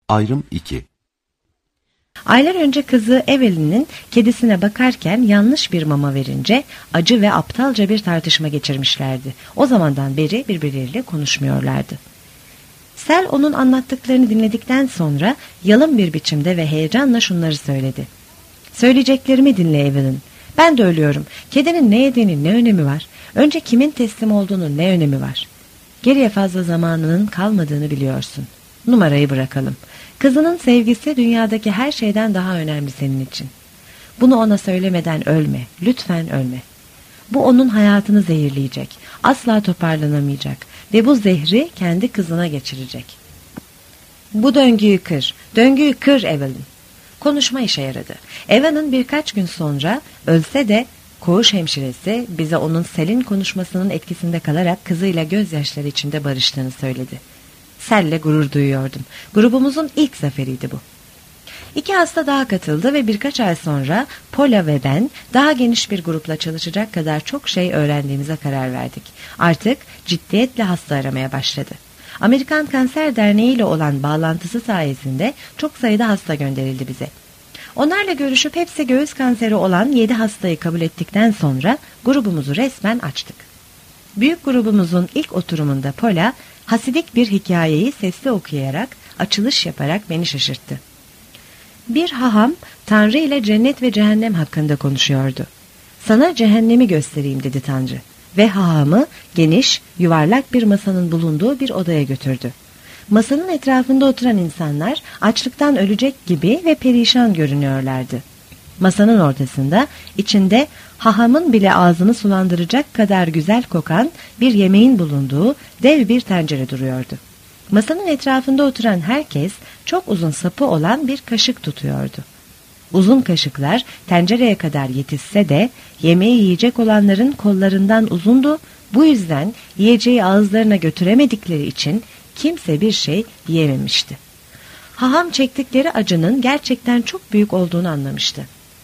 Ayrım 2. Aylar önce kızı Evelyn'in kedisine bakarken yanlış bir mama verince acı ve aptalca bir tartışma geçirmişlerdi. O zamandan beri birbirleriyle konuşmuyorlardı. Sel onun anlattıklarını dinledikten sonra yalın bir biçimde ve heyecanla şunları söyledi. Söyleyeceklerimi dinle Evelyn. Ben de ölüyorum. Kedinin ne yediğinin ne önemi var? Önce kimin teslim olduğunun ne önemi var? Geriye fazla zamanının kalmadığını biliyorsun. Numarayı bırakalım. Kızının sevgisi dünyadaki her şeyden daha önemli senin için. Bunu ona söylemeden ölme. Lütfen ölme. Bu onun hayatını zehirleyecek. Asla toparlanamayacak. Ve bu zehri kendi kızına geçirecek. Bu döngüyü kır. Döngüyü kır Evelyn. Konuşma işe yaradı. Evan'ın birkaç gün sonra ölse de koğuş hemşiresi bize onun Sel'in konuşmasının etkisinde kalarak kızıyla gözyaşları içinde barıştığını söyledi. Sel'le gurur duyuyordum. Grubumuzun ilk zaferiydi bu. 2 hasta daha katıldı ve birkaç ay sonra Paula ve ben daha geniş bir grupla çalışacak kadar çok şey öğrendiğimize karar verdik. Artık ciddiyetle hasta aramaya başladı. Amerikan Kanser Derneği ile olan bağlantısı sayesinde çok sayıda hasta gönderildi bize. Onlarla görüşüp hepsi göğüs kanseri olan 7 hastayı kabul ettikten sonra grubumuzu resmen açtık. Büyük grubumuzun ilk oturumunda Paula, hasidik bir hikayeyi sesli okuyarak, açılış yaparak beni şaşırttı. Bir haham, Tanrı ile cennet ve cehennem hakkında konuşuyordu. Sana cehennemi göstereyim dedi Tanrı. Ve hahamı geniş, yuvarlak bir masanın bulunduğu bir odaya götürdü. Masanın etrafında oturan insanlar açlıktan ölecek gibi ve perişan görünüyorlardı. Masanın ortasında, içinde hahamın bile ağzını sulandıracak kadar güzel kokan bir yemeğin bulunduğu dev bir tencere duruyordu. Masanın etrafında oturan herkes çok uzun sapı olan bir kaşık tutuyordu. Uzun kaşıklar tencereye kadar yetişse de yemeği yiyecek olanların kollarından uzundu. Bu yüzden yiyeceği ağızlarına götüremedikleri için kimse bir şey yiyememişti. Haham çektikleri acının gerçekten çok büyük olduğunu anlamıştı.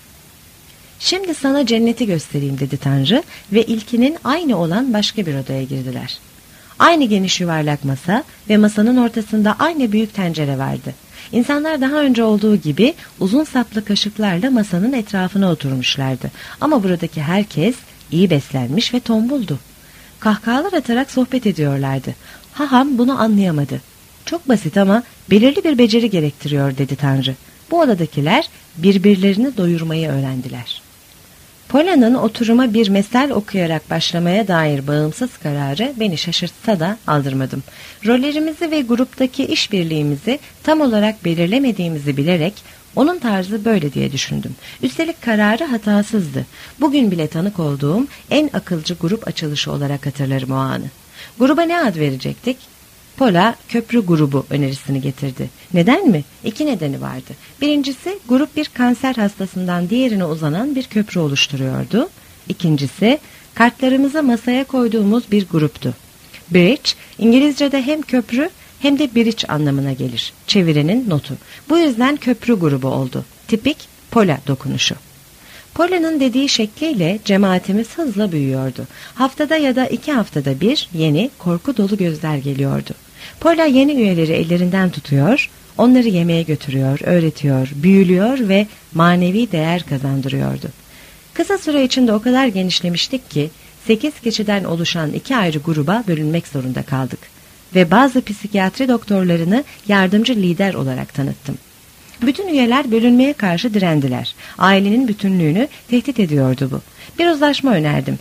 Şimdi sana cenneti göstereyim dedi Tanrı ve ilkinin aynı olan başka bir odaya girdiler. Aynı geniş yuvarlak masa ve masanın ortasında aynı büyük tencere vardı. İnsanlar daha önce olduğu gibi uzun saplı kaşıklarla masanın etrafına oturmuşlardı. Ama buradaki herkes iyi beslenmiş ve tombuldu. Kahkahalar atarak sohbet ediyorlardı. Haham bunu anlayamadı. Çok basit ama belirli bir beceri gerektiriyor dedi Tanrı. Bu odadakiler birbirlerini doyurmayı öğrendiler. Paula'nın oturuma bir mesel okuyarak başlamaya dair bağımsız kararı beni şaşırtsa da aldırmadım. Rollerimizi ve gruptaki işbirliğimizi tam olarak belirlemediğimizi bilerek onun tarzı böyle diye düşündüm. Üstelik kararı hatasızdı. Bugün bile tanık olduğum en akılcı grup açılışı olarak hatırlarım o anı. Gruba ne ad verecektik? Paula köprü grubu önerisini getirdi. Neden mi? 2 nedeni vardı. Birincisi grup bir kanser hastasından diğerine uzanan bir köprü oluşturuyordu. İkincisi kartlarımızı masaya koyduğumuz bir gruptu. Bridge İngilizce'de hem köprü hem de bridge anlamına gelir. Çevirenin notu. Bu yüzden köprü grubu oldu. Tipik Paula dokunuşu. Paula'nın dediği şekliyle cemaatimiz hızla büyüyordu. Haftada ya da 2 haftada bir yeni korku dolu gözler geliyordu. Paula yeni üyeleri ellerinden tutuyor, onları yemeğe götürüyor, öğretiyor, büyülüyor ve manevi değer kazandırıyordu. Kısa süre içinde o kadar genişlemiştik ki 8 kişiden oluşan 2 ayrı gruba bölünmek zorunda kaldık. Ve bazı psikiyatri doktorlarını yardımcı lider olarak tanıttım. Bütün üyeler bölünmeye karşı direndiler. Ailenin bütünlüğünü tehdit ediyordu bu. Bir uzlaşma önerdim.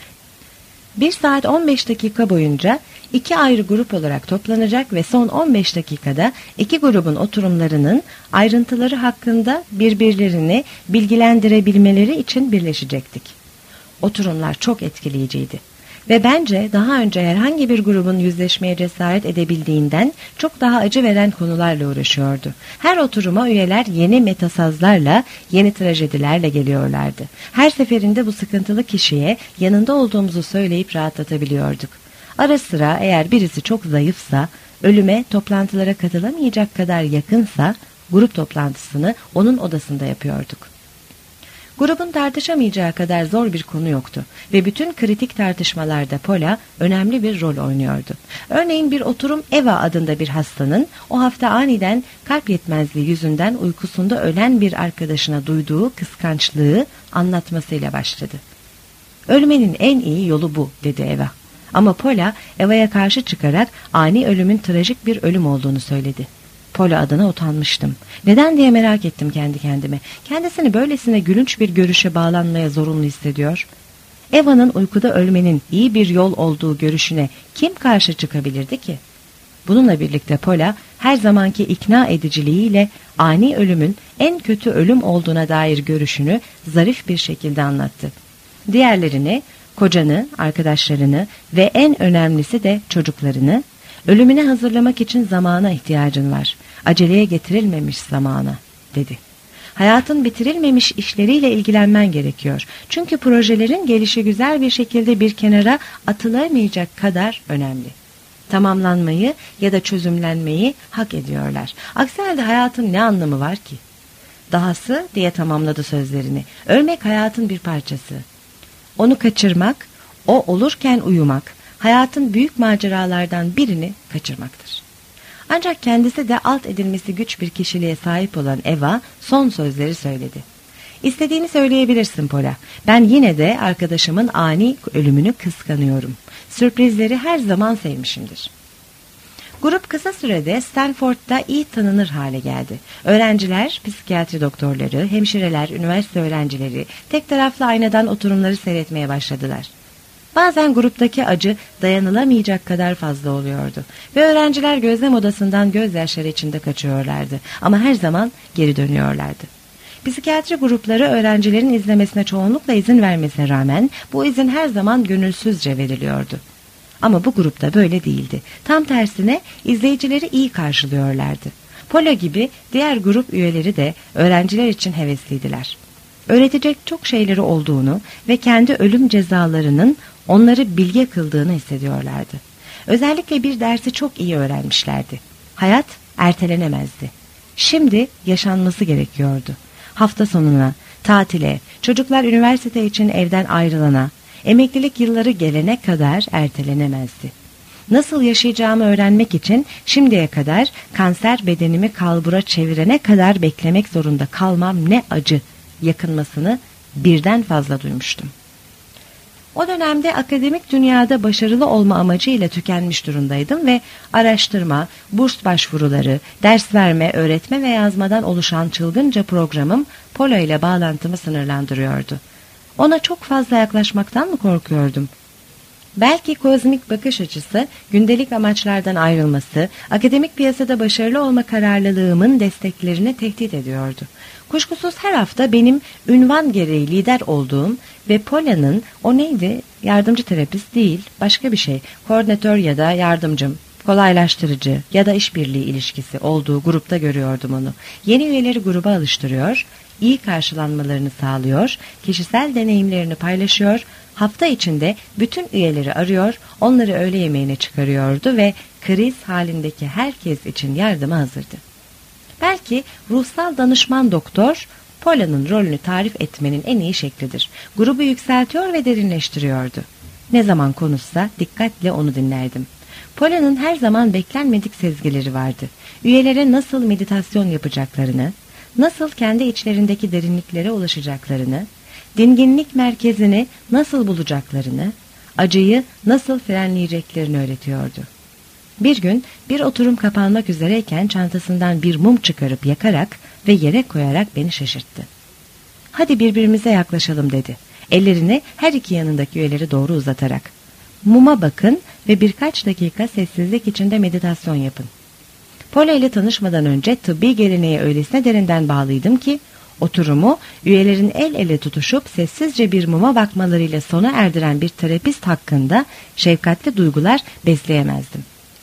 1 saat 15 dakika boyunca 2 ayrı grup olarak toplanacak ve son 15 dakikada 2 grubun oturumlarının ayrıntıları hakkında birbirlerini bilgilendirebilmeleri için birleşecektik. Oturumlar çok etkileyiciydi. Ve bence daha önce herhangi bir grubun yüzleşmeye cesaret edebildiğinden çok daha acı veren konularla uğraşıyordu. Her oturuma üyeler yeni metasazlarla, yeni trajedilerle geliyorlardı. Her seferinde bu sıkıntılı kişiye yanında olduğumuzu söyleyip rahatlatabiliyorduk. Ara sıra eğer birisi çok zayıfsa, ölüme toplantılara katılamayacak kadar yakınsa, grup toplantısını onun odasında yapıyorduk. Grubun tartışamayacağı kadar zor bir konu yoktu ve bütün kritik tartışmalarda Paula önemli bir rol oynuyordu. Örneğin bir oturum Eva adında bir hastanın o hafta aniden kalp yetmezliği yüzünden uykusunda ölen bir arkadaşına duyduğu kıskançlığı anlatmasıyla başladı. "Ölmenin en iyi yolu bu," dedi Eva. Ama Paula Eva'ya karşı çıkarak ani ölümün trajik bir ölüm olduğunu söyledi. Paula adına utanmıştım. Neden diye merak ettim kendi kendime. Kendisini böylesine gülünç bir görüşe bağlanmaya zorunlu hissediyor. Eva'nın uykuda ölmenin iyi bir yol olduğu görüşüne kim karşı çıkabilirdi ki? Bununla birlikte Paula her zamanki ikna ediciliğiyle ani ölümün en kötü ölüm olduğuna dair görüşünü zarif bir şekilde anlattı. Diğerlerini, kocanı, arkadaşlarını ve en önemlisi de çocuklarını, ölümüne hazırlamak için zamana ihtiyacın var. Aceleye getirilmemiş zamana, dedi. Hayatın bitirilmemiş işleriyle ilgilenmen gerekiyor. Çünkü projelerin gelişi güzel bir şekilde bir kenara atılamayacak kadar önemli. Tamamlanmayı ya da çözümlenmeyi hak ediyorlar. Aksi halde hayatın ne anlamı var ki? Dahası diye tamamladı sözlerini. Ölmek hayatın bir parçası. Onu kaçırmak, o olurken uyumak, hayatın büyük maceralardan birini kaçırmaktır. Ancak kendisi de alt edilmesi güç bir kişiliğe sahip olan Eva son sözleri söyledi. "İstediğini söyleyebilirsin Paula. Ben yine de arkadaşımın ani ölümünü kıskanıyorum. Sürprizleri her zaman sevmişimdir." Grup kısa sürede Stanford'da iyi tanınır hale geldi. Öğrenciler, psikiyatri doktorları, hemşireler, üniversite öğrencileri tek taraflı aynadan oturumları seyretmeye başladılar. Bazen gruptaki acı dayanılamayacak kadar fazla oluyordu ve öğrenciler gözlem odasından gözyaşları içinde kaçıyorlardı ama her zaman geri dönüyorlardı. Psikiyatri grupları öğrencilerin izlemesine çoğunlukla izin vermesine rağmen bu izin her zaman gönülsüzce veriliyordu. Ama bu grupta böyle değildi. Tam tersine izleyicileri iyi karşılıyorlardı. Paula gibi diğer grup üyeleri de öğrenciler için hevesliydiler. Öğretecek çok şeyleri olduğunu ve kendi ölüm cezalarının onları bilge kıldığını hissediyorlardı. Özellikle bir dersi çok iyi öğrenmişlerdi. Hayat ertelenemezdi. Şimdi yaşanması gerekiyordu. Hafta sonuna, tatile, çocuklar üniversite için evden ayrılana, emeklilik yılları gelene kadar ertelenemezdi. Nasıl yaşayacağımı öğrenmek için şimdiye kadar kanser bedenimi kalbura çevirene kadar beklemek zorunda kalmam ne acı yakınmasını birden fazla duymuştum. O dönemde akademik dünyada başarılı olma amacıyla tükenmiş durumdaydım ve araştırma, burs başvuruları, ders verme, öğretme ve yazmadan oluşan çılgınca programım Paula ile bağlantımı sınırlandırıyordu. Ona çok fazla yaklaşmaktan mı korkuyordum? Belki kozmik bakış açısı, gündelik amaçlardan ayrılması, akademik piyasada başarılı olma kararlılığımın desteklerini tehdit ediyordu. Kuşkusuz her hafta benim ünvan gereği lider olduğum ve Paula'nın o neydi? Yardımcı terapist değil, başka bir şey, koordinatör ya da yardımcım, kolaylaştırıcı ya da işbirliği ilişkisi olduğu grupta görüyordum onu. Yeni üyeleri gruba alıştırıyor, iyi karşılanmalarını sağlıyor, kişisel deneyimlerini paylaşıyor, hafta içinde bütün üyeleri arıyor, onları öğle yemeğine çıkarıyordu ve kriz halindeki herkes için yardıma hazırdı. Belki ruhsal danışman doktor, Paula'nın rolünü tarif etmenin en iyi şeklidir. Grubu yükseltiyor ve derinleştiriyordu. Ne zaman konuşsa dikkatle onu dinlerdim. Paula'nın her zaman beklenmedik sezgileri vardı. Üyelere nasıl meditasyon yapacaklarını, nasıl kendi içlerindeki derinliklere ulaşacaklarını, dinginlik merkezini nasıl bulacaklarını, acıyı nasıl frenleyeceklerini öğretiyordu. Bir gün bir oturum kapanmak üzereyken çantasından bir mum çıkarıp yakarak ve yere koyarak beni şaşırttı. "Hadi birbirimize yaklaşalım," dedi. Ellerini her iki yanındaki üyeleri doğru uzatarak. "Muma bakın ve birkaç dakika sessizlik içinde meditasyon yapın." Paula ile tanışmadan önce tıbbi geleneğe öylesine derinden bağlıydım ki oturumu üyelerin el ele tutuşup sessizce bir muma bakmalarıyla sona erdiren bir terapist hakkında şefkatli duygular besleyemezdim.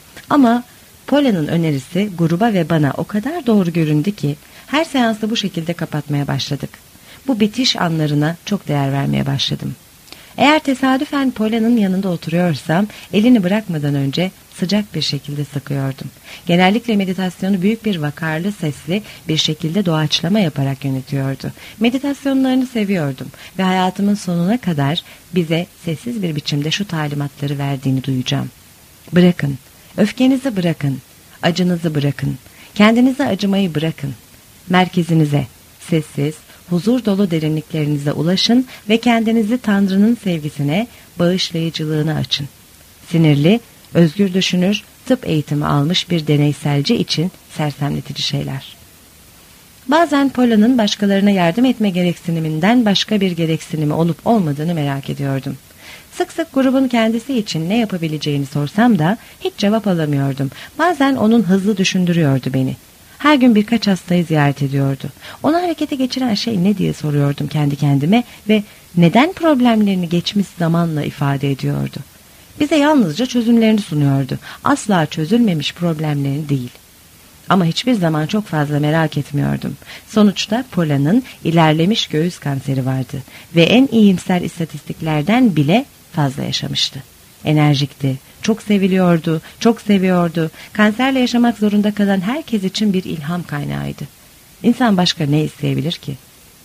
Ama Paula'nın önerisi gruba ve bana o kadar doğru göründü ki her seansı bu şekilde kapatmaya başladık. Bu bitiş anlarına çok değer vermeye başladım. Eğer tesadüfen Paula'nın yanında oturuyorsam elini bırakmadan önce sıcak bir şekilde sıkıyordum. Genellikle meditasyonu büyük bir vakarlı sesli bir şekilde doğaçlama yaparak yönetiyordu. Meditasyonlarını seviyordum ve hayatımın sonuna kadar bize sessiz bir biçimde şu talimatları verdiğini duyacağım. Bırakın, öfkenizi bırakın, acınızı bırakın, kendinize acımayı bırakın. Merkezinize, sessiz, huzur dolu derinliklerinize ulaşın ve kendinizi Tanrı'nın sevgisine, bağışlayıcılığına açın. Sinirli, özgür düşünür, tıp eğitimi almış bir deneyselci için sersemletici şeyler. Bazen Paula'nın başkalarına yardım etme gereksiniminden başka bir gereksinimi olup olmadığını merak ediyordum. Sık sık grubun kendisi için ne yapabileceğini sorsam da hiç cevap alamıyordum. Bazen onun hızlı düşündürüyordu beni. Her gün birkaç hastayı ziyaret ediyordu. Onu harekete geçiren şey ne diye soruyordum kendi kendime ve neden problemlerini geçmiş zamanla ifade ediyordu. Bize yalnızca çözümlerini sunuyordu. Asla çözülmemiş problemlerini değil. Ama hiçbir zaman çok fazla merak etmiyordum. Sonuçta Paula'nın ilerlemiş göğüs kanseri vardı ve en iyimser istatistiklerden bile fazla yaşamıştı. Enerjikti, çok seviliyordu, çok seviyordu. Kanserle yaşamak zorunda kalan herkes için bir ilham kaynağıydı. İnsan başka ne isteyebilir ki?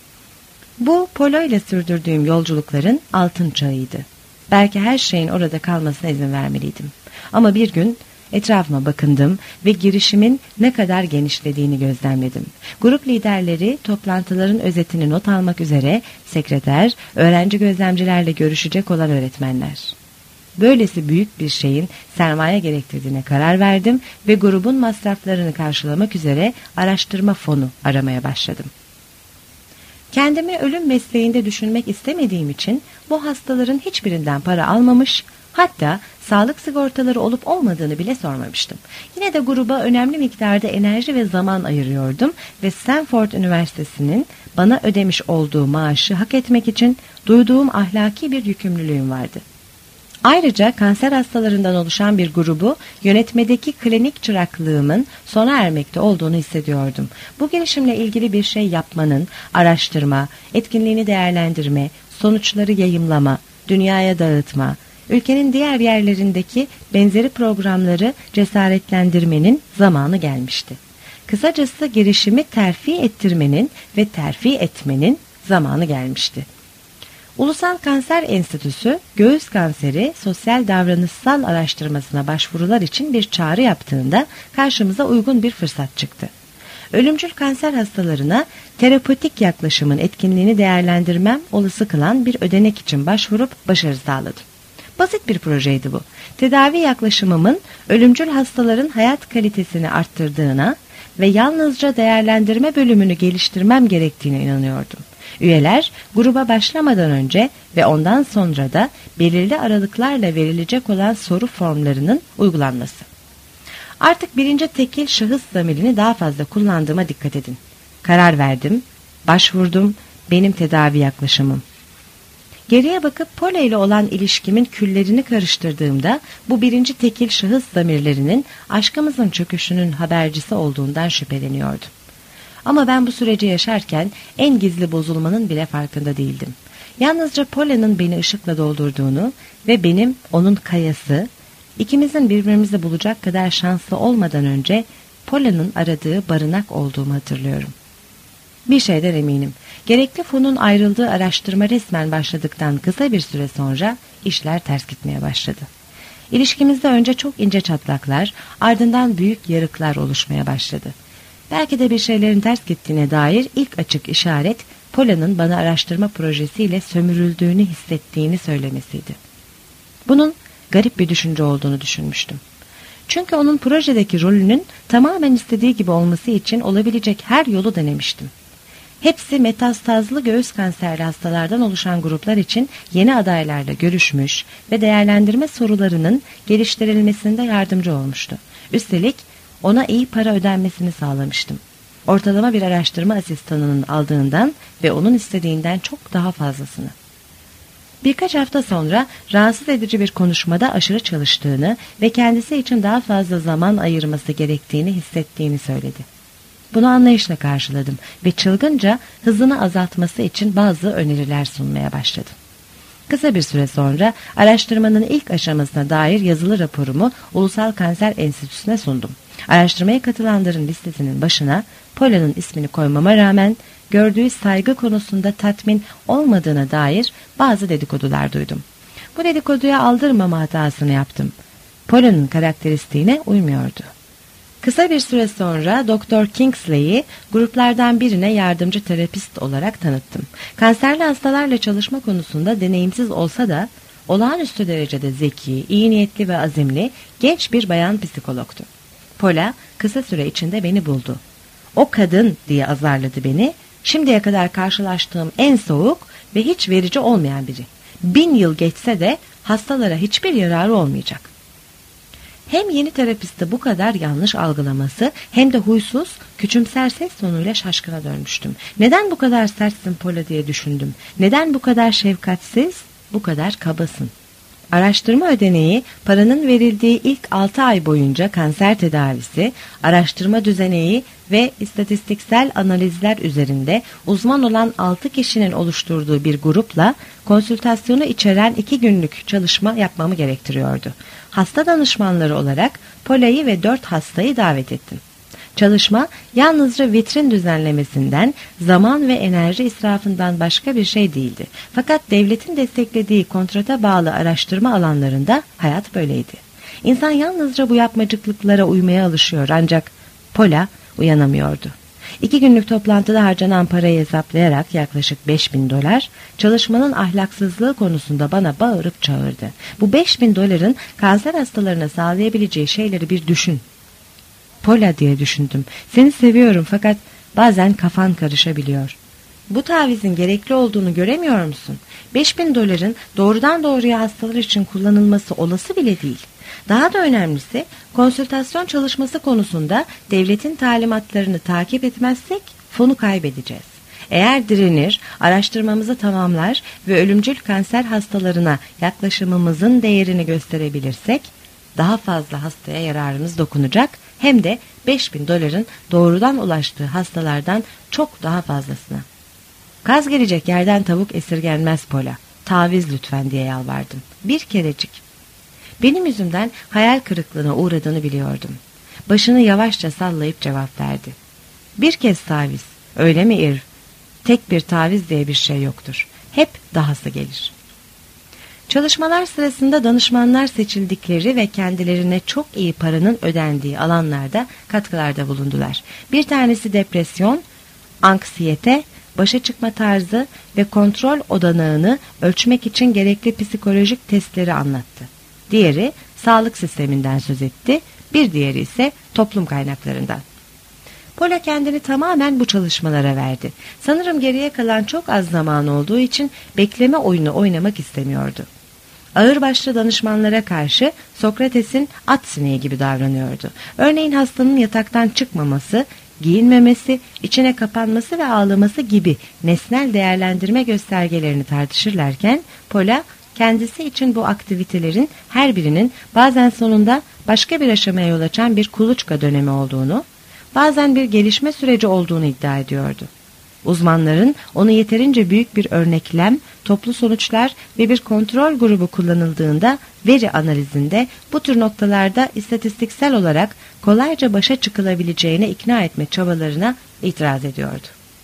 Bu Paula ile sürdürdüğüm yolculukların altın çağıydı. Belki her şeyin orada kalmasına izin vermeliydim. Ama bir gün etrafıma bakındım ve girişimin ne kadar genişlediğini gözlemledim. Grup liderleri toplantıların özetini not almak üzere sekreter, öğrenci gözlemcilerle görüşecek olan öğretmenler. Böylesi büyük bir şeyin sermaye gerektirdiğine karar verdim ve grubun masraflarını karşılamak üzere araştırma fonu aramaya başladım. Kendimi ölüm mesleğinde düşünmek istemediğim için bu hastaların hiçbirinden para almamış, hatta sağlık sigortaları olup olmadığını bile sormamıştım. Yine de gruba önemli miktarda enerji ve zaman ayırıyordum ve Stanford Üniversitesi'nin bana ödemiş olduğu maaşı hak etmek için duyduğum ahlaki bir yükümlülüğüm vardı. Ayrıca kanser hastalarından oluşan bir grubu yönetmedeki klinik çıraklığımın sona ermekte olduğunu hissediyordum. Bu girişimle ilgili bir şey yapmanın, araştırma, etkinliğini değerlendirme, sonuçları yayımlama, dünyaya dağıtma, ülkenin diğer yerlerindeki benzeri programları cesaretlendirmenin zamanı gelmişti. Kısacası girişimi terfi ettirmenin ve terfi etmenin zamanı gelmişti. Ulusal Kanser Enstitüsü, göğüs kanseri sosyal davranışsal araştırmasına başvurular için bir çağrı yaptığında karşımıza uygun bir fırsat çıktı. Ölümcül kanser hastalarına terapötik yaklaşımın etkinliğini değerlendirmem olası kılan bir ödenek için başvurup başarı sağladım. Basit bir projeydi bu. Tedavi yaklaşımımın ölümcül hastaların hayat kalitesini arttırdığına ve yalnızca değerlendirme bölümünü geliştirmem gerektiğine inanıyordum. Üyeler gruba başlamadan önce ve ondan sonra da belirli aralıklarla verilecek olan soru formlarının uygulanması. Artık birinci tekil şahıs zamirini daha fazla kullandığıma dikkat edin. Karar verdim, başvurdum, benim tedavi yaklaşımım. Geriye bakıp Paula ile olan ilişkimin küllerini karıştırdığımda bu birinci tekil şahıs zamirlerinin aşkımızın çöküşünün habercisi olduğundan şüpheleniyordum. Ama ben bu süreci yaşarken en gizli bozulmanın bile farkında değildim. Yalnızca Paula'nın beni ışıkla doldurduğunu ve benim onun kayası, ikimizin birbirimizi bulacak kadar şanslı olmadan önce Paula'nın aradığı barınak olduğumu hatırlıyorum. Bir şeyden eminim. Gerekli fonun ayrıldığı araştırma resmen başladıktan kısa bir süre sonra işler ters gitmeye başladı. İlişkimizde önce çok ince çatlaklar, ardından büyük yarıklar oluşmaya başladı. Belki de bir şeylerin ters gittiğine dair ilk açık işaret Paula'nın bana araştırma projesiyle sömürüldüğünü hissettiğini söylemesiydi. Bunun garip bir düşünce olduğunu düşünmüştüm. Çünkü onun projedeki rolünün tamamen istediği gibi olması için olabilecek her yolu denemiştim. Hepsi metastazlı göğüs kanserli hastalardan oluşan gruplar için yeni adaylarla görüşmüş ve değerlendirme sorularının geliştirilmesinde yardımcı olmuştu. Üstelik ona iyi para ödenmesini sağlamıştım. Ortalama bir araştırma asistanının aldığından ve onun istediğinden çok daha fazlasını. Birkaç hafta sonra rahatsız edici bir konuşmada aşırı çalıştığını ve kendisi için daha fazla zaman ayırması gerektiğini hissettiğini söyledi. Bunu anlayışla karşıladım ve çılgınca hızını azaltması için bazı öneriler sunmaya başladım. Kısa bir süre sonra araştırmanın ilk aşamasına dair yazılı raporumu Ulusal Kanser Enstitüsü'ne sundum. Araştırmaya katılanların listesinin başına Pola'nın ismini koymama rağmen gördüğü saygı konusunda tatmin olmadığına dair bazı dedikodular duydum. Bu dedikoduya aldırmama hatasını yaptım. Pola'nın karakteristiğine uymuyordu. Kısa bir süre sonra Dr. Kingsley'i gruplardan birine yardımcı terapist olarak tanıttım. Kanserli hastalarla çalışma konusunda deneyimsiz olsa da olağanüstü derecede zeki, iyi niyetli ve azimli genç bir bayan psikologtu. Pola kısa süre içinde beni buldu. O kadın diye azarladı beni. Şimdiye kadar karşılaştığım en soğuk ve hiç verici olmayan biri. 1000 yıl geçse de hastalara hiçbir yararı olmayacak. Hem yeni terapisti bu kadar yanlış algılaması hem de huysuz, küçümser ses tonuyla şaşkına dönmüştüm. Neden bu kadar sertsin Pola diye düşündüm. Neden bu kadar şefkatsiz, bu kadar kabasın? Araştırma ödeneği, paranın verildiği ilk 6 ay boyunca kanser tedavisi, araştırma düzeneği ve istatistiksel analizler üzerinde uzman olan 6 kişinin oluşturduğu bir grupla konsültasyonu içeren 2 günlük çalışma yapmamı gerektiriyordu. Hasta danışmanları olarak Pola'yı ve 4 hastayı davet ettim. Çalışma yalnızca vitrin düzenlemesinden, zaman ve enerji israfından başka bir şey değildi. Fakat devletin desteklediği kontrata bağlı araştırma alanlarında hayat böyleydi. İnsan yalnızca bu yapmacıklıklara uymaya alışıyor ancak Pola uyanamıyordu. 2 günlük toplantıda harcanan parayı hesaplayarak yaklaşık $5.000, çalışmanın ahlaksızlığı konusunda bana bağırıp çağırdı. Bu $5.000 kanser hastalarına sağlayabileceği şeyleri bir düşün. Pola diye düşündüm. Seni seviyorum fakat bazen kafan karışabiliyor. Bu tavizin gerekli olduğunu göremiyor musun? $5.000 doğrudan doğruya hastalar için kullanılması olası bile değil. Daha da önemlisi konsültasyon çalışması konusunda devletin talimatlarını takip etmezsek fonu kaybedeceğiz. Eğer direnir, araştırmamızı tamamlar ve ölümcül kanser hastalarına yaklaşımımızın değerini gösterebilirsek daha fazla hastaya yararımız dokunacak hem de $5.000 doğrudan ulaştığı hastalardan çok daha fazlasına. Kaz gelecek yerden tavuk esirgenmez Pola. Taviz lütfen diye yalvardım. Bir kerecik. Benim yüzümden hayal kırıklığına uğradığını biliyordum. Başını yavaşça sallayıp cevap verdi. Bir kez taviz. Öyle mi Irv? Tek bir taviz diye bir şey yoktur. Hep dahası gelir. Çalışmalar sırasında danışmanlar seçildikleri ve kendilerine çok iyi paranın ödendiği alanlarda katkılarda bulundular. Bir tanesi depresyon, anksiyete, başa çıkma tarzı ve kontrol odanağını ölçmek için gerekli psikolojik testleri anlattı. Diğeri sağlık sisteminden söz etti, bir diğeri ise toplum kaynaklarından. Pola kendini tamamen bu çalışmalara verdi. Sanırım geriye kalan çok az zaman olduğu için bekleme oyunu oynamak istemiyordu. Ağırbaşlı danışmanlara karşı Sokrates'in at sineği gibi davranıyordu. Örneğin hastanın yataktan çıkmaması, giyinmemesi, içine kapanması ve ağlaması gibi nesnel değerlendirme göstergelerini tartışırlarken Pola kendisi için bu aktivitelerin her birinin bazen sonunda başka bir aşamaya yol açan bir kuluçka dönemi olduğunu, bazen bir gelişme süreci olduğunu iddia ediyordu. Uzmanların onu yeterince büyük bir örneklem, toplu sonuçlar ve bir kontrol grubu kullanıldığında veri analizinde bu tür noktalarda istatistiksel olarak kolayca başa çıkılabileceğine ikna etme çabalarına itiraz ediyordu.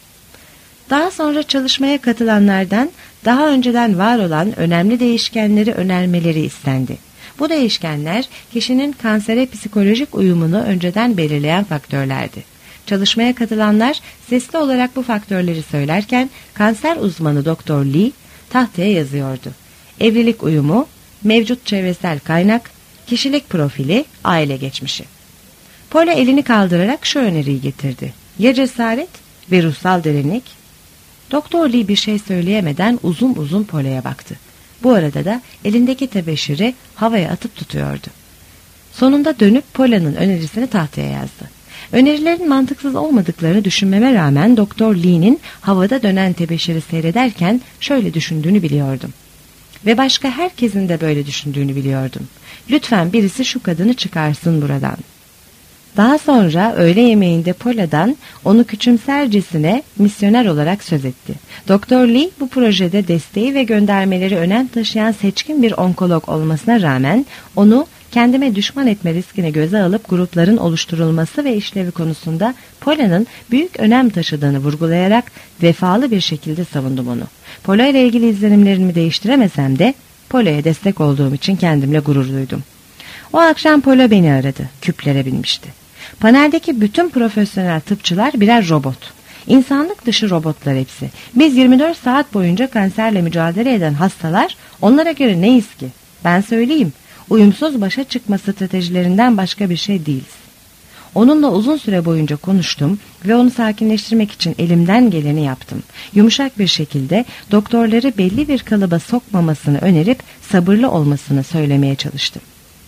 Daha sonra çalışmaya katılanlardan daha önceden var olan önemli değişkenleri önermeleri istendi. Bu değişkenler kişinin kansere psikolojik uyumunu önceden belirleyen faktörlerdi. Çalışmaya katılanlar sesli olarak bu faktörleri söylerken kanser uzmanı Dr. Lee tahtaya yazıyordu. Evlilik uyumu, mevcut çevresel kaynak, kişilik profili, aile geçmişi. Pola elini kaldırarak şu öneriyi getirdi. Ya cesaret ve ruhsal derinlik? Dr. Lee bir şey söyleyemeden uzun uzun Pola'ya baktı. Bu arada da elindeki tebeşiri havaya atıp tutuyordu. Sonunda dönüp Pola'nın önerisini tahtaya yazdı. Önerilerin mantıksız olmadıklarını düşünmeme rağmen Dr. Lee'nin havada dönen tebeşiri seyrederken şöyle düşündüğünü biliyordum. Ve başka herkesin de böyle düşündüğünü biliyordum. Lütfen birisi şu kadını çıkarsın buradan. Daha sonra öğle yemeğinde Pola'dan onu küçümsercesine misyoner olarak söz etti. Doktor Lee bu projede desteği ve göndermeleri önem taşıyan seçkin bir onkolog olmasına rağmen onu kendime düşman etme riskini göze alıp grupların oluşturulması ve işlevi konusunda Pola'nın büyük önem taşıdığını vurgulayarak vefalı bir şekilde savundum onu. Pola ile ilgili izlenimlerimi değiştiremesem de Pola'ya destek olduğum için kendimle gurur duydum. O akşam Pola beni aradı. Küplere binmişti. Paneldeki bütün profesyonel tıpçılar birer robot. İnsanlık dışı robotlar hepsi. Biz 24 saat boyunca kanserle mücadele eden hastalar, onlara göre neyiz ki? Ben söyleyeyim, uyumsuz başa çıkma stratejilerinden başka bir şey değiliz. Onunla uzun süre boyunca konuştum ve onu sakinleştirmek için elimden geleni yaptım. Yumuşak bir şekilde doktorları belli bir kalıba sokmamasını önerip sabırlı olmasını söylemeye çalıştım.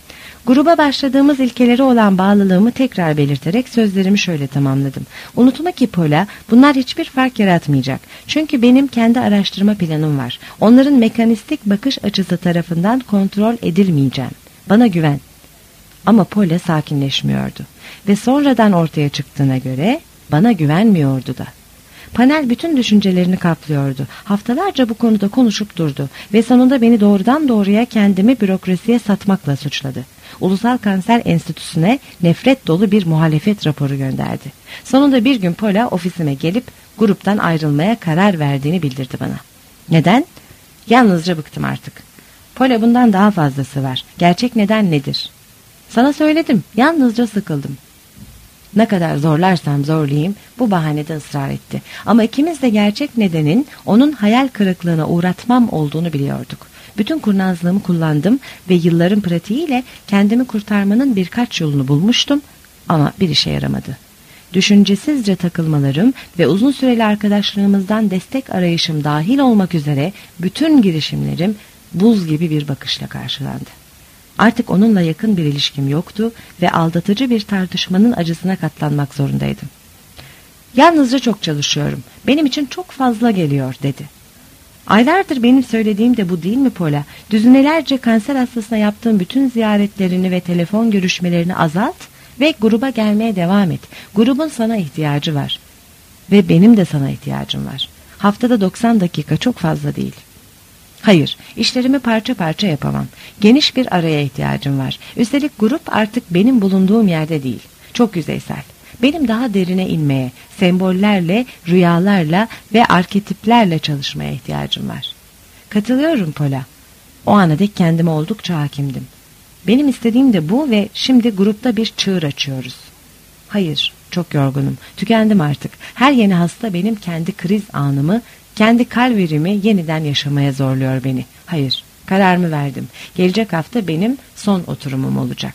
Gruba başladığımız ilkeleri olan bağlılığımı tekrar belirterek sözlerimi şöyle tamamladım. Unutma ki Pola, bunlar hiçbir fark yaratmayacak. Çünkü benim kendi araştırma planım var. Onların mekanistik bakış açısı tarafından kontrol edilmeyeceğim. Bana güven. Ama Pola sakinleşmiyordu. Ve sonradan ortaya çıktığına göre bana güvenmiyordu da. Panel bütün düşüncelerini kaplıyordu. Haftalarca bu konuda konuşup durdu ve sonunda beni doğrudan doğruya kendimi bürokrasiye satmakla suçladı. Ulusal Kanser Enstitüsü'ne nefret dolu bir muhalefet raporu gönderdi. Sonunda bir gün Pola ofisime gelip gruptan ayrılmaya karar verdiğini bildirdi bana. Neden? Yalnızca bıktım artık. Pola, bundan daha fazlası var. Gerçek neden nedir? Sana söyledim. Yalnızca sıkıldım. Ne kadar zorlarsam zorlayayım bu bahanede ısrar etti. Ama ikimiz de gerçek nedenin onun hayal kırıklığına uğratmam olduğunu biliyorduk. Bütün kurnazlığımı kullandım ve yılların pratiğiyle kendimi kurtarmanın birkaç yolunu bulmuştum ama bir işe yaramadı. Düşüncesizce takılmalarım ve uzun süreli arkadaşlığımızdan destek arayışım dahil olmak üzere bütün girişimlerim buz gibi bir bakışla karşılandı. Artık onunla yakın bir ilişkim yoktu ve aldatıcı bir tartışmanın acısına katlanmak zorundaydım. Yalnızca çok çalışıyorum. Benim için çok fazla geliyor dedi. Aylardır benim söylediğim de bu değil mi Pola? Düzinelerce kanser hastasına yaptığım bütün ziyaretlerini ve telefon görüşmelerini azalt ve gruba gelmeye devam et. Grubun sana ihtiyacı var. Ve benim de sana ihtiyacım var. Haftada 90 dakika çok fazla değil. Hayır, işlerimi parça parça yapamam. Geniş bir araya ihtiyacım var. Üstelik grup artık benim bulunduğum yerde değil. Çok yüzeysel. Benim daha derine inmeye, sembollerle, rüyalarla ve arketiplerle çalışmaya ihtiyacım var. Katılıyorum Pola. O ana dek kendime oldukça hakimdim. Benim istediğim de bu ve şimdi grupta bir çığır açıyoruz. Hayır, çok yorgunum. Tükendim artık. Her yeni hasta benim kendi kriz anımı, kendi kalverimi yeniden yaşamaya zorluyor beni. Hayır, kararımı verdim. Gelecek hafta benim son oturumum olacak.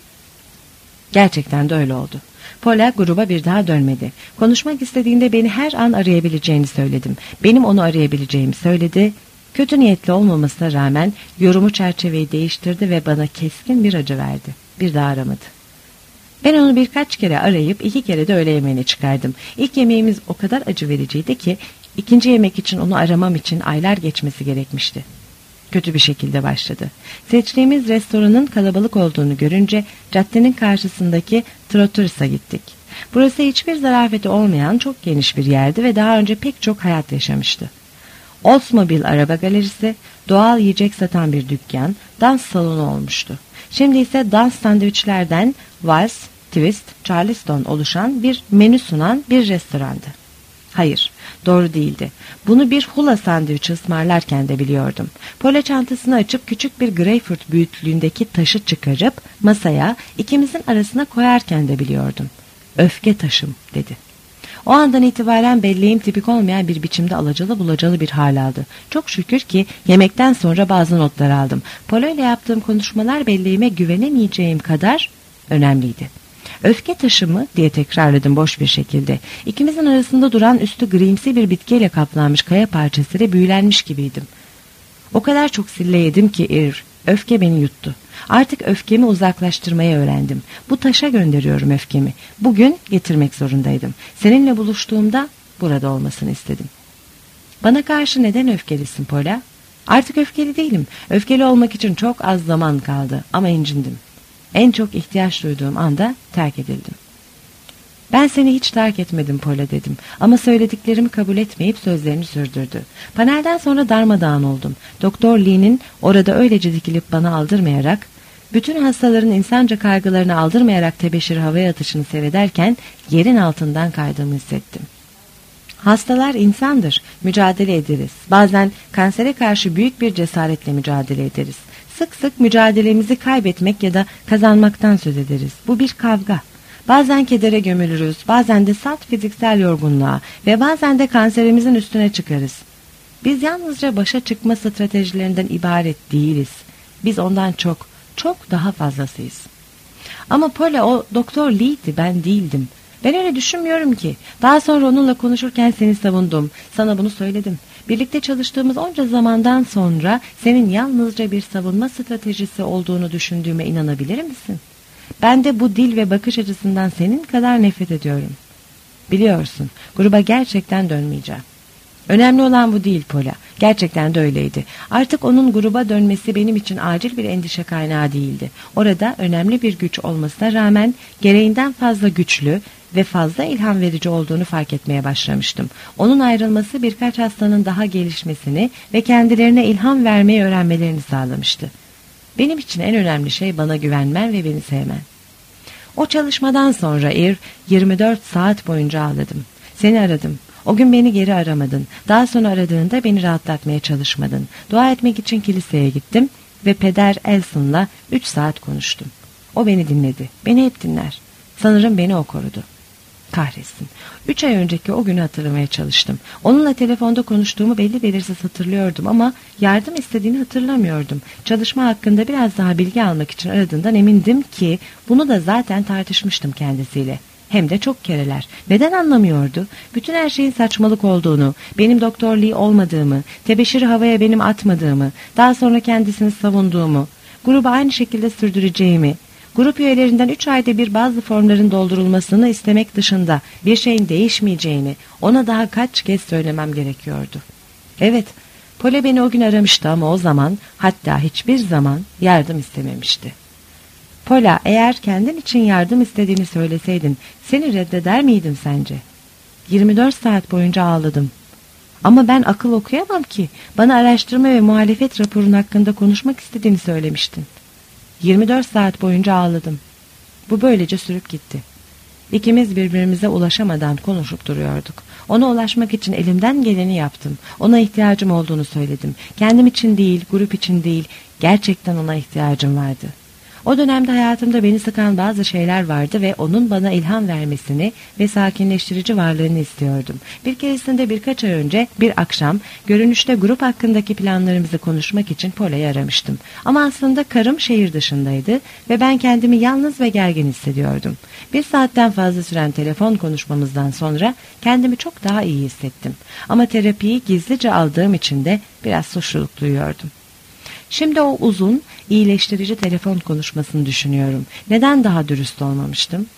Gerçekten de öyle oldu. Pola gruba bir daha dönmedi. Konuşmak istediğinde beni her an arayabileceğini söyledim. Benim onu arayabileceğimi söyledi. Kötü niyetli olmamasına rağmen yorumu çerçeveyi değiştirdi ve bana keskin bir acı verdi. Bir daha aramadı. Ben onu birkaç kere arayıp 2 kere de öğle yemeğine çıkardım. İlk yemeğimiz o kadar acı vericiydi ki ikinci yemek için onu aramam için aylar geçmesi gerekmişti. Kötü bir şekilde başladı. Seçtiğimiz restoranın kalabalık olduğunu görünce caddenin karşısındaki Trotters'a gittik. Burası hiçbir zarafeti olmayan çok geniş bir yerdi ve daha önce pek çok hayat yaşamıştı. Oldsmobile araba galerisi, doğal yiyecek satan bir dükkan, dans salonu olmuştu. Şimdi ise dans sandviçlerden Vals, Twist, Charleston oluşan bir menü sunan bir restorandı. Hayır, doğru değildi. Bunu bir hula sandviçi ısmarlarken de biliyordum. Pola çantasını açıp küçük bir greyfurt büyüklüğündeki taşı çıkarıp masaya ikimizin arasına koyarken de biliyordum. Öfke taşım dedi. O andan itibaren belleğim tipik olmayan bir biçimde alacalı bulacalı bir hal aldı. Çok şükür ki yemekten sonra bazı notlar aldım. Pola ile yaptığım konuşmalar belleğime güvenemeyeceğim kadar önemliydi. Öfke taşı mı diye tekrarladım boş bir şekilde. İkimizin arasında duran üstü grimsi bir bitkiyle kaplanmış kaya parçasıyla büyülenmiş gibiydim. O kadar çok sille yedim ki öfke beni yuttu. Artık öfkemi uzaklaştırmayı öğrendim. Bu taşa gönderiyorum öfkemi. Bugün getirmek zorundaydım. Seninle buluştuğumda burada olmasını istedim. Bana karşı neden öfkelisin Pola? Artık öfkeli değilim. Öfkeli olmak için çok az zaman kaldı ama incindim. En çok ihtiyaç duyduğum anda terk edildim. Ben seni hiç terk etmedim Paula dedim. Ama söylediklerimi kabul etmeyip sözlerini sürdürdü. Panelden sonra darmadağın oldum. Doktor Lee'nin orada öylece dikilip bana aldırmayarak, bütün hastaların insanca kaygılarını aldırmayarak tebeşir havaya atışını seyrederken yerin altından kaydığımı hissettim. Hastalar insandır, mücadele ederiz. Bazen kansere karşı büyük bir cesaretle mücadele ederiz. Sık sık mücadelemizi kaybetmek ya da kazanmaktan söz ederiz. Bu bir kavga. Bazen kedere gömülürüz, bazen de salt fiziksel yorgunluğa ve bazen de kanserimizin üstüne çıkarız. Biz yalnızca başa çıkma stratejilerinden ibaret değiliz. Biz ondan çok, çok daha fazlasıyız. Ama Paula o Doktor Lee'di, ben değildim. Ben öyle düşünmüyorum ki. Daha sonra onunla konuşurken seni savundum. Sana bunu söyledim. Birlikte çalıştığımız onca zamandan sonra senin yalnızca bir savunma stratejisi olduğunu düşündüğüme inanabilir misin? Ben de bu dil ve bakış açısından senin kadar nefret ediyorum. Biliyorsun, gruba gerçekten dönmeyeceğim. Önemli olan bu değil Paula. Gerçekten de öyleydi. Artık onun gruba dönmesi benim için acil bir endişe kaynağı değildi. Orada önemli bir güç olmasına rağmen gereğinden fazla güçlü ve fazla ilham verici olduğunu fark etmeye başlamıştım. Onun ayrılması birkaç hastanın daha gelişmesini ve kendilerine ilham vermeyi öğrenmelerini sağlamıştı. Benim için en önemli şey bana güvenmen ve beni sevmen. O çalışmadan sonra 24 saat boyunca ağladım. Seni aradım. O gün beni geri aramadın. Daha sonra aradığında beni rahatlatmaya çalışmadın. Dua etmek için kiliseye gittim ve Peder Elson'la 3 saat konuştum. O beni dinledi. Beni hep dinler. Sanırım beni o korudu. Kahretsin. 3 ay önceki o günü hatırlamaya çalıştım. Onunla telefonda konuştuğumu belli belirsiz hatırlıyordum ama yardım istediğini hatırlamıyordum. Çalışma hakkında biraz daha bilgi almak için aradığından emindim ki bunu da zaten tartışmıştım kendisiyle. Hem de çok kereler. Neden anlamıyordu? Bütün her şeyin saçmalık olduğunu, benim Doktor Lee olmadığımı, tebeşiri havaya benim atmadığımı, daha sonra kendisini savunduğumu, grubu aynı şekilde sürdüreceğimi, grup üyelerinden 3 ayda bir bazı formların doldurulmasını istemek dışında bir şeyin değişmeyeceğini ona daha kaç kez söylemem gerekiyordu. Evet, Paula beni o gün aramıştı ama o zaman, hatta hiçbir zaman yardım istememişti. Paula, eğer kendin için yardım istediğini söyleseydin seni reddeder miydim sence? 24 saat boyunca ağladım. Ama ben akıl okuyamam ki. Bana araştırma ve muhalefet raporun hakkında konuşmak istediğini söylemiştin. 24 saat boyunca ağladım. Bu böylece sürüp gitti. İkimiz birbirimize ulaşamadan konuşup duruyorduk. Ona ulaşmak için elimden geleni yaptım. Ona ihtiyacım olduğunu söyledim. Kendim için değil, grup için değil, gerçekten ona ihtiyacım vardı. O dönemde hayatımda beni sıkan bazı şeyler vardı ve onun bana ilham vermesini ve sakinleştirici varlığını istiyordum. Bir keresinde birkaç ay önce bir akşam görünüşte grup hakkındaki planlarımızı konuşmak için Paula'yı aramıştım. Ama aslında karım şehir dışındaydı ve ben kendimi yalnız ve gergin hissediyordum. 1 saatten fazla süren telefon konuşmamızdan sonra kendimi çok daha iyi hissettim. Ama terapiyi gizlice aldığım için de biraz suçluluk duyuyordum. Şimdi o uzun, iyileştirici telefon konuşmasını düşünüyorum. Neden daha dürüst olmamıştım?